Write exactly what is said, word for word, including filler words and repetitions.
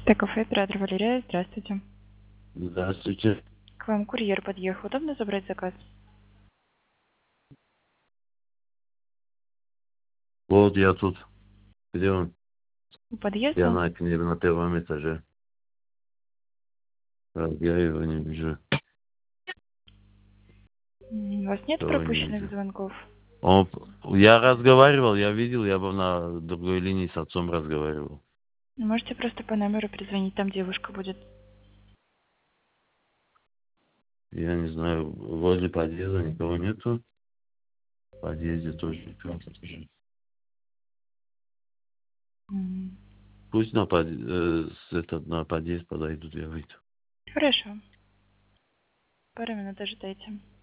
Т-кафе, оператор Валерия, здравствуйте. Здравствуйте. К вам курьер подъехал. Удобно забрать заказ? Вот я тут. Где он? У Я подъезда? на, на первом этаже. Так, я его не вижу. М, У вас нет Кого не пропущенных вижу. звонков? Он, я разговаривал, я видел, я был на другой линии с отцом разговаривал. Можете просто по номеру перезвонить, там девушка будет. Я не знаю, возле подъезда никого нету. В подъезде тоже никого. М, Пусть на, под, э, с этот, на подъезд подойдут, я выйду. Хорошо. Пару минут ожидайте.